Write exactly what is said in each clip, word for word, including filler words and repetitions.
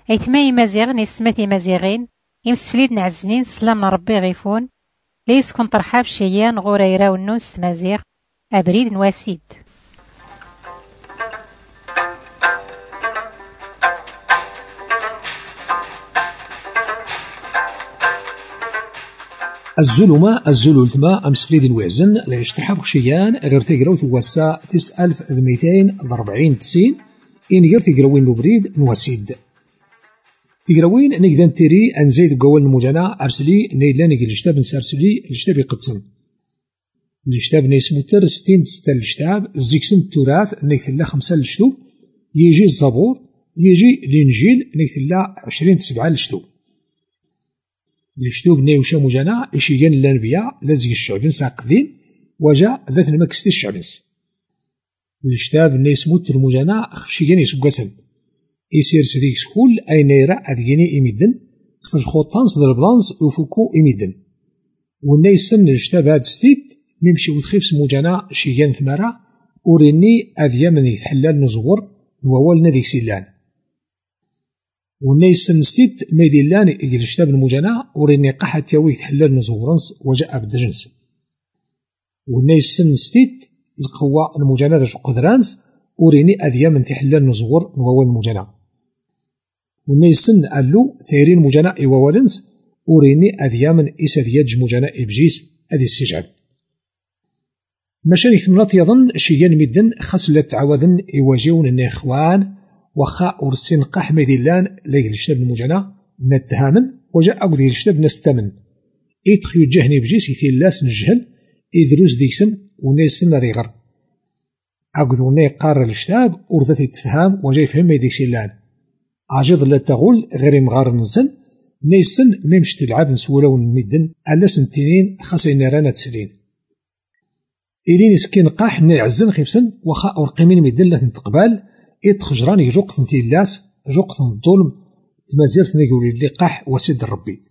أيتما مزيغ نسمتي مزيغين يمسفليد نعزنين سلام ربي غيفون ليس كون ترحاب شيان غوريرا ونوس تمازيغ أبريد نواسيد. الزلمة الزلولتما أمس فليد وعزن لعيش ترحاب خشيان غير تيقراو توسا تس ألف ذميتين ضربعين تسين إن غير تيقراوين نبريد نواسيد تيقراوين نقدان تيري أنزيد قوال نموجانا أرسلي نيلان يقل الشتاب نسارسلي الشتاب يقدسن الشتاب نيسمو تر ستين ستة الشتاب زيكسن التراث نيثلا خمسة الشتوب يجي الزبور يجي الإنجيل نيثلا عشرين سبعة الشتوب الشتوب نيوشا موجانا إشيغان الأنبياء لازق الشعبين ساقذين وجا ذات المكستي الشعبنس الشتاب نيسمو تر موجانا خفشيغان يسوقاسن يسير سديك سكول أي نيرا أديني إميدن خفش خوطانس ذا البلانس وفوكو إميدن وناي سن الشتاب هاد ستيت ميمشي وتخيف سموجانا شيغان ثمارا وريني أذيا من يتحلال نزور ووالنا ذيك سيلان وناي سن ستيت ميديلان يجي الشتاب الموجانا وريني قحة ياوي يتحلال نزورنس وجاء بدرنس وناي سن ستيت القوة الموجانا ذا قدرانس وريني أذيا من تحلال نزور ووال الموجانا وناي سن ألو ثيرين موجانا إيوالنس وريني أذيا من إسادياج موجانا إبجيس أذي السجعب مشان يثمنات يظن شيان مدن خاص لا تعاوذن يواجهون الإخوان وخا ورسين قح ميديلان ليل الشتاب الموجانا نتهامن وجاء أقضي الشتاب نستمن إيتخ يوجهني بجيس يثلاس نجهل إدروس ديكسن ونيسن ريغر أقضو ني قار الشتاب ورثت يتفهم وجاي يفهم ميديك سيلان عجيض لا تغول غير مغار نسن نيسن ميمش تلعب نسولاو المدن ألا سنتينين خاصين رانا تسلين إلين سكين قاح نعزن خيفسن وخا أرقمين مدن لا تنتقبال إتخجران يجوق ثنتي اللاس جوق ثن الظلم تمازيرت نيقول اللي قاح وسد ربي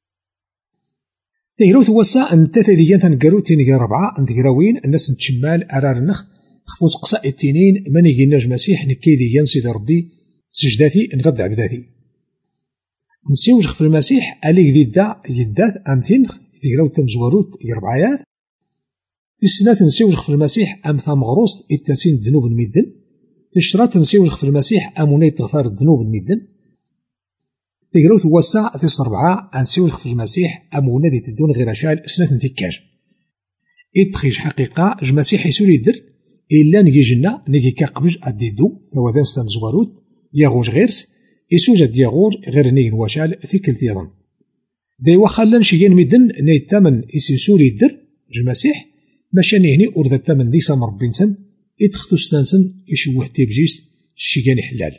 تيروث وسا أن تثديان تنقرو تينيقى ربعة أن تقراوين الناس نتشمال أرار النخ خفوز قصاء التنين من يجيناج مسيح نكيدي ينسيد ربي سجداتي نغد عبداتي نسيوج في المسيح أليك ذي الدع يدات أمثين تقراو تمزوروت يربعيات في السنة نسيوج في المسيح أم ثام غروست التاسين ذنوب المدن الشرات نسيوج في المسيح أموني تغفار الذنوب المدن تقراوت وسع في الصربعة أنسيوج في المسيح أمونا دي تدون غير شال سنة نتكاج إتخيج حقيقة جمسيح يسولي يدر إلا نجي جنة نجي كاقبج أديدو هو ستام زواروت ياغوج غيرس يسوج دياغوج غير نيجن وشال في كل تيضن دي وخلان شيان مدن ني التمن يسولي يدر جمسيح باش نهني أرد التمن دي سام ربينسن إتخذو ستانسن يشوه تيبجيس الشيغان حلال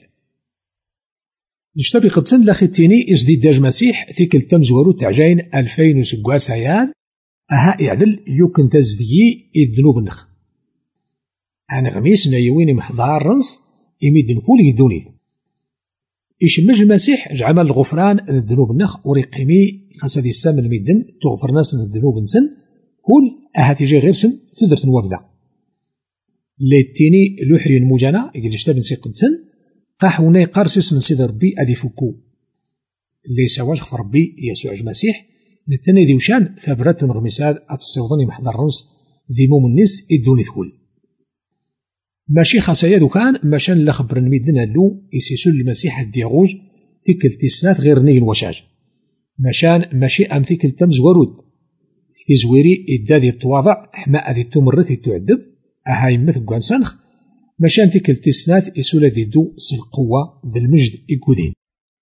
نشتبي قدسن لاخي التيني إزديد داج مسيح ثيك التمزورو تعجين ألفين وسقواس عياد أها يعدل يوكن تزديي الذنوب النخ أنا غميس نايوين محضار رنس يميدن كل يدوني يشمج المسيح جعمل الغفران الذنوب النخ وريقيمي خاصة السام الميدن تغفر ناس الذنوب نسن كل أها تيجي غير سن تدرت نوابدا ليتيني لوحي المجانا يقول شتاب نسي قدسن قاحونا قارسس من سيد ربي أدي فكو اللي سواج خف ربي يسوع المسيح نتني ديوشان ثابرات نغمساد أتصيوضني محضر رنس ذي موم الناس إدوني ثكول ماشي خاصايا كان ماشان لا خبر نميدنا له يسيسو المسيح الدياغوج تيك التسنات غير نيل وشاج ماشان ماشي أم تيك التمز ورود تزويري إدادي التواضع حما أدي التمرث يتعذب أهاي مثل قوانسانخ ماشان تيك التسنات يسولا ديدو سي القوة ذا المجد إكودين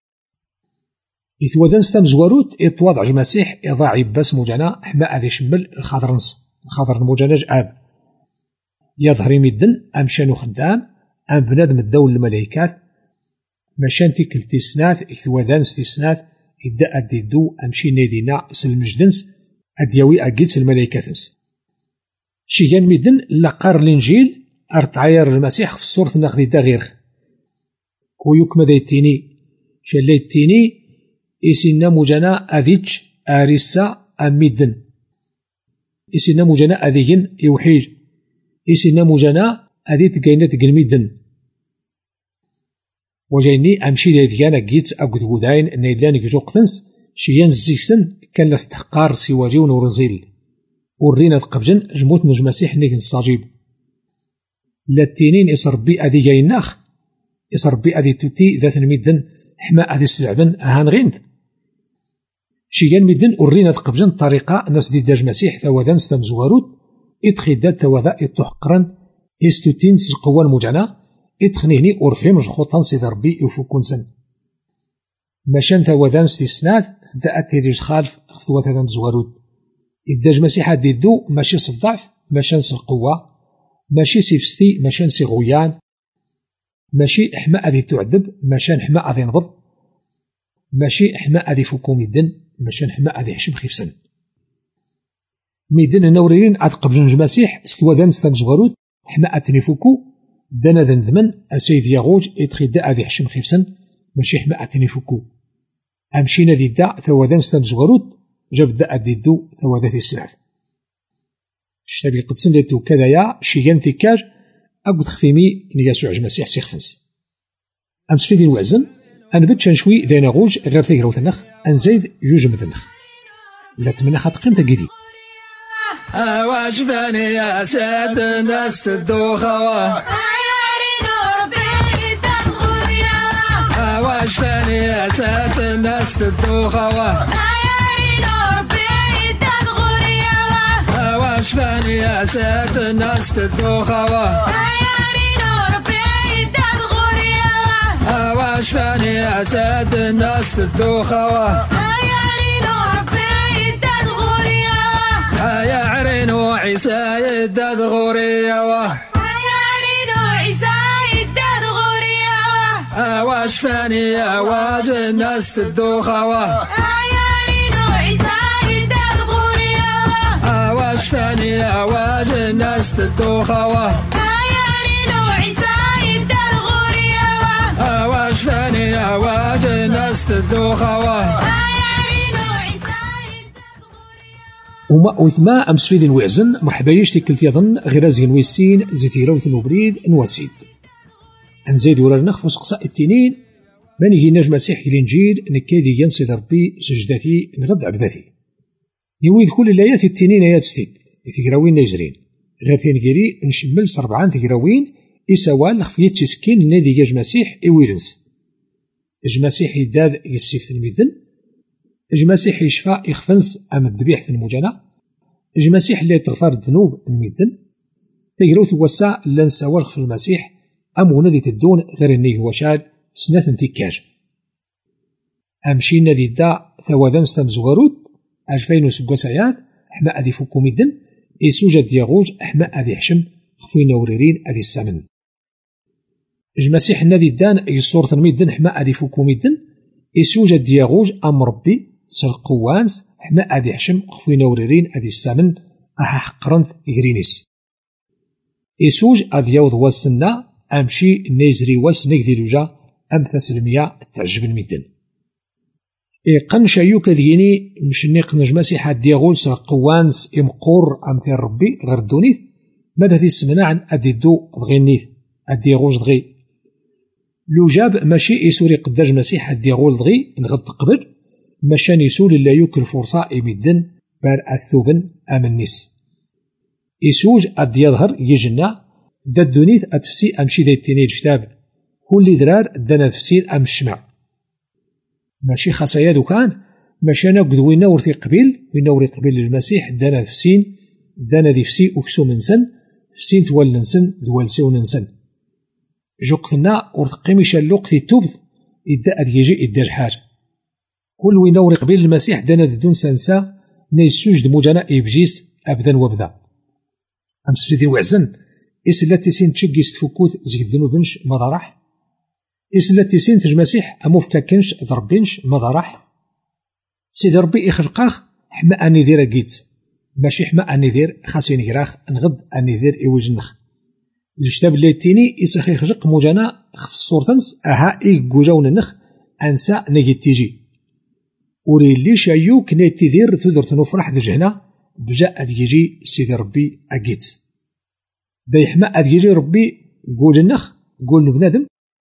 إثوذان ستام زواروت إتواضع المسيح إضاع عباس موجانا حما أدي شمل الخضرنس الخضر الموجاناج آب يظهر يمدن أمشانو خدام أم بنادم الدول الملايكات ماشان تيك التسنات إثوذان ستسنات إدا أديدو أمشي نادينا سلمجدنس أدياوي أجيتس الملايكاتنس شيان مدن لقار الإنجيل أرتعير المسيح في الصورة ناخذ داغير كويوك ماذا يتيني شالي يتيني إسينا مجانا أذيج أريسا أميدن إسينا مجانا أذيين يوحيج إسينا مجانا أذيت قينات قلميدن وجايني أمشي دي ديانا جيت أقود وداين إن إلا نجو قتنس شيان الزيكسن كان لا تحقار سواجي ونورزيل ورينا تقبجن جموت نجم مسيح نيك نصاجيب لا التنين يصربي أدي جايناخ يصربي أدي توتي ذات الميدن حما أدي السلعدن أهان غيند شيان ميدن ورينا تقبجن طريقة ناس دي داج مسيح ثوذان ستمزواروت إتخيدات ثوذا إتوحقرن إستوتين القوة المجعنة إتخنيني أورفهم جخوطان سيد ربي يفوكونسن ماشان ثوذان ستيسناد تبدأ تيريج خالف خطوة هذا مزوارود إداج مسيحة ديدو ماشي صدعف ماشان سي القوة ماشي سيفستي ماشان سي غويان ماشي إحماء أذي تعذب ماشان إحماء أذي نبض ماشي إحماء أذي فوكو ميدن ماشان إحماء أذي حشم خيفسن ميدن النوريين عاد قبل المسيح استوذان ستمزوارود إحماء تنفوكو دانا ذن ذمن أسيد يغوج إتخيدا أذي حشم خيفسن ماشي إحماء تنفوكو أمشينا ذي دا ثوذان ستمزوارود جاب دا أديدو ثوذات السناد شتابي قدسن لتو كذايا شيان ثكاج أقود خفيمي نياسوع جمسيح سيخفنس أمس في دين وعزن أنا بتشان شوي ذينا غوج غير ثيقرو تنخ أنزايد يوج متنخ لا تمنى خاط قيمة قيدي واش فاني يا ساد الناس تدوخوا واش فاني يا ساد الناس تدوخوا واش فاني يا ساد الناس تدوخوا واش فاني يا ساد الناس تدوخوا يا عرينو عيسى يداد غوريا واه يا عرينو عيسى يداد غوريا واش فاني يا واج الناس تدوخوا واه يا عرينو عيسى يداد غوريا واش فاني يا واج الناس تدوخوا واه يا عرينو عيسى يداد غوريا واش فاني يا واج الناس تدوخوا واه وما وثما أمس في ذي الوعزن مرحبا يشتي كلت يظن غير زين ويسين زيتيرا وثن وبريد نواسيد أنزيد ورا نخفص قصاء التنين من يجي نجم مسيح الإنجيل نكيدي ينصد ربي سجدتي نغد عبدتي يويد كل الآيات التنين آيات ستيد يتقراوين نيزرين غير تنقري نشمل سربعان تقراوين إسوال خفيت سكين نادي جاج مسيح إويلنس جاج مسيح يداد يسيف الميدن جمسيح يشفى يخفنس أم الذبيح في المجانة جمسيح اللي تغفر الذنوب الميدن تقرأو توسع لنسوالغ في المسيح أم وندي تدون غير إني هو شاد سنة انتكاج أمشي نادي دا ثواذان ستمزغرود ألفين وسقسايات أحماء أذي فوكو ميدن إيسوجة دياغوج أحماء أذي حشم خفوين نوريرين أذي السمن جمسيح نادي دان يصورة الميدن أحماء أذي فوكو ميدن إيسوجة دياغوج أم ربي سلقوانس حما أدي حشم خفوين وريرين أدي السامن أها حقرنت إغرينيس إيسوج أدي يوض واسنا أمشي نيزري واس نقدي لوجا أم تسلمية تعجب الميدن إيقن شايو كذيني مش نيق نجمسي حد دياغول سلقوانس إمقور أمثال ربي غير الدونيث ماذا في السمنة عن أدي دو دغينيث أدي غوج دغي لو جاب ماشي إيسوري قداج مسيح حد دياغول دغي نغد قبل مشان يسول لا يوكل فرصة إمدن بار أثوبن أمنيس إسوج أد يظهر يجنا دا الدونيث أتفسي أمشي ذا التنين جتاب كل درار دانا تفسير أم الشمع ماشي خاصيا دوكان ماشانا قد وين ورثي قبيل وين ورثي قبيل للمسيح دانا تفسين دانا ذي فسي أكسو منسن فسين توال ننسن دوال سيو ننسن جوقتنا ورث قيمي شالوق في التوبث إذا أد يجي إدار حار كل وين ورثي قبيل المسيح دانا دون سنسا نيسوج دموجانا إبجيس أبدا وبدا أمس في ذي وعزن إسلا تيسين تشقيس تفكوت زيك الذنوبنش ماذا راح إسلا تيسين تجمسيح أموفكا كنش ضربينش ماذا راح سيدي ربي إخلقاخ حما أني ذير أكيت ماشي حما أني ذير خاصين كراخ نغد أني ذير إوجنخ الكتاب اللي تيني إسخي خجق موجانا خف الصورتنس أها إيقوجاون النخ أنسى نجي تيجي وري اللي شايو كنيت تيدير تدر تنفرح ذي جهنا بجاء أديجي سيدي ربي أكيت دا يحما أديجي ربي قول النخ قول بنادم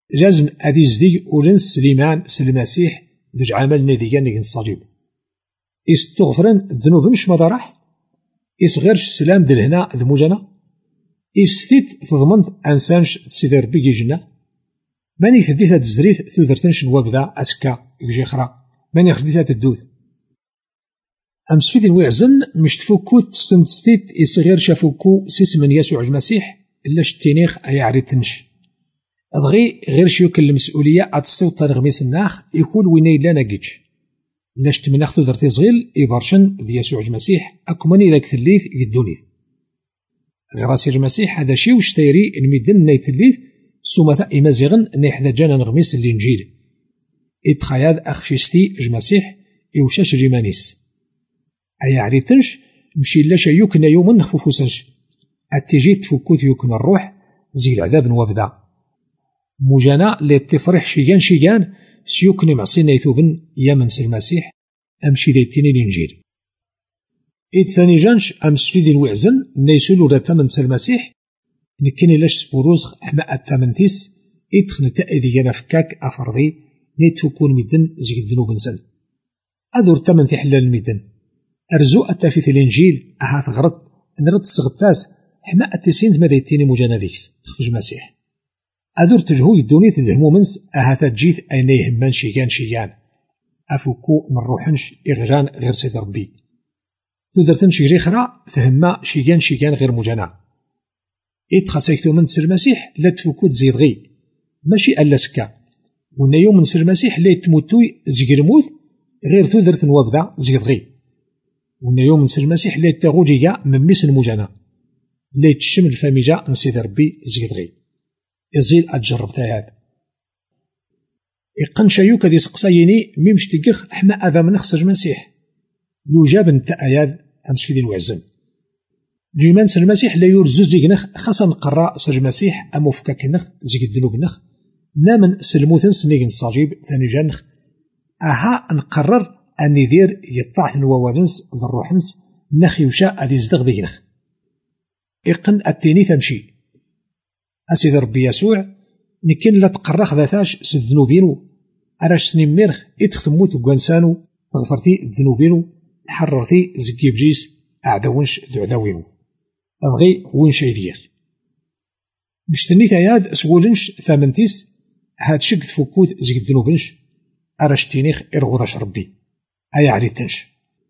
جازم أدي زدي ولنس سليمان سلمسيح ذج عمل نديا نيجن الصليب استغفرن الذنوب نش مضرح إصغرش سلام دلهنا ذموجنا إستيت تضمن أنسانش تسيدي ربي يجينا ماني تديتها تزريت ثوذرتنش نوابدا أسكا يجي خرا ماني خديتها تدوث أمس في دين ويعزن مش تفوكو تستنتستيت إصغير شافوكو سيس من يسوع المسيح إلا شتينيخ أي عريتنش أبغي غير شيوك المسؤولية أتستوطى نغميس الناخ يكون ويني لا ناقيتش لاش تمناخ ثوذرتي صغيل إبارشن دي يسوع المسيح أكمني ذاك تليث يدوني غراسي المسيح هذا شي وش تيري الميدن نيتليث سومثا إمازيغن نيحدا جانا نغميس الإنجيل إتخياد أخفيستي جمسيح إوشاش جيمانيس أي عريتنش مشي لا شيوكنا يوم نخفوفوسنش أتيجي تفكوت يوكنا الروح زي العذاب نوابدا مجانا للتفرح شيان شيان سيوكني معصينا يثوبن يمنس المسيح أمشي ديتيني الإنجيل إذ ثاني جانش أمس في ذي الوعزن نيسولو دا تمنس المسيح نكيني لاش سبوروز حماء الثامنتيس إدخن تأذي نفكاك أفرضي نيتفكون ميدن زي الذنوب نسن أذور تمنتي حلال الميدن أرزو أتافي في الإنجيل أهات غرط نرد السغتاس حماء التسين ماذا يتيني مجانا ذيكس خفج المسيح أذور تجهو يدوني تدهمو منس أهات جيث أين يهمان شيان شيان أفوكو من روحنش إغران غير سيد ربي تودرتنش يجي خرا فهما شيان شيان غير مجانا إتخسيكتو من سر المسيح لا تفوكو تزيد غي ماشي ألا سكا ونا يوم من سر المسيح لا تموتوي زيق الموت غير تودرت نوابدا زيد غي ونا يوم من سر المسيح لا تاغوجيا من ميس المجانا لا تشم الفاميجا نسيد ربي زيد غي يزيل أتجرب تاياد إقن شايوكا دي سقسايني ميمش تقخ حما أذا من خسج مسيح يجاب نتا أياد أمس في دين وعزن جيمان سر المسيح لا يرزو زيقنخ خاصة نقرا سر المسيح أمو فكاكنخ زيق الذنوب نخ نامن سلموثن سنيقن صاجيب ثاني جانخ أها نقرر أن يدير يطاعت نووانس ذروحنس نخ يوشا أدي زدغ ديقنخ إقن التيني ثمشي أسيد ربي يسوع نكين لا تقرخ ذاتاش سذنوبينو أراش سنين ميرخ إتختموت وقوانسانو تغفرتي الذنوبينو حررتي زكي بجيس أعداونش ذو عداوينو أبغي وين شاي ديخ باش تنيت عياد سولنش ثامنتيس هاد شك تفكوت زيك الذنوبنش أراش تينيخ إرغوضاش ربي أيا عريتنش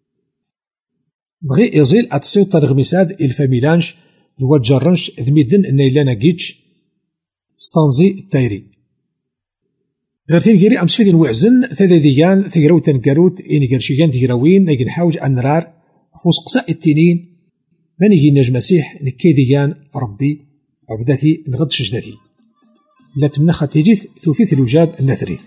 بغي يزيل أتسيوطا الغميساد الفاميلانش ذو جرنش ذميدن النيلانا جيتش ستانزي التايري غير تنقري أمس فيدين وعزن ثلاثيان تقراو تنقروت إني قرشيان تقراوين نيجي نحاوج أن نرار فوس قصاء التنين ما نيجي نجم مسيح نكيديان ربي عبدتي نغد شجدتي لا تمنخ تيجيث توفيث الوجاب النثريث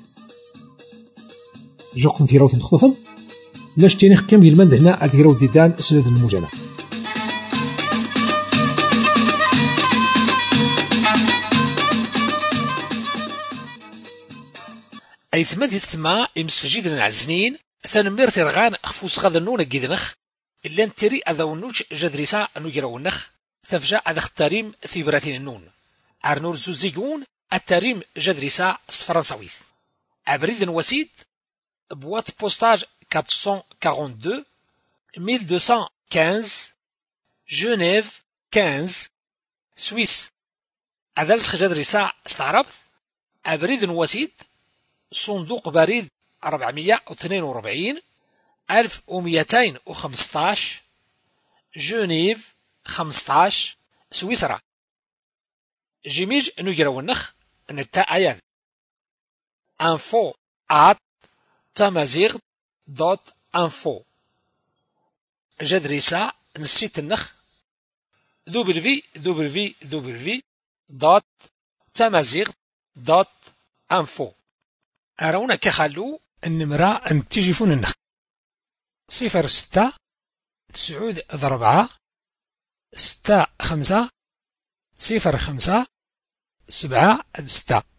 جوقن في روث نخطفن لاش تينيخ كم يلمند هنا أتقراو ديدان سند المجانة أي ثماد يستمع إمسفجيد العزنين ثانمير ترغان أخفوس غاذا نونا جيدنخ إلا نتري أذا ونوج جدريسا نجرا ونخ ثفجا أذا اختاريم ثيبراتين النون عرنور زوزيقون التاريم جدريسا فرنساويث أبريد وسيد بوات بوستاج أربعمية واثنين وأربعين ألف ومئتين وخمسة جنيف خمسة سويس أذلس جدريسا استعربت أبريد وسيد صندوق بريد أربعمية واثنين وأربعين ألف ومئتين وخمسة عشر جنيف خمسة عشر سويسرا جيميج نجرا ونخ نتا أيان info at تمازيغ دوت info جدريسا نسيت النخ دبليو دبليو دبليو دوت تمازيغ دوت info أرونا كخلو النمرة أن تجيفون النخ صفر ستة تسعود ضربعة ستة خمسة صفر خمسة سبعة ستة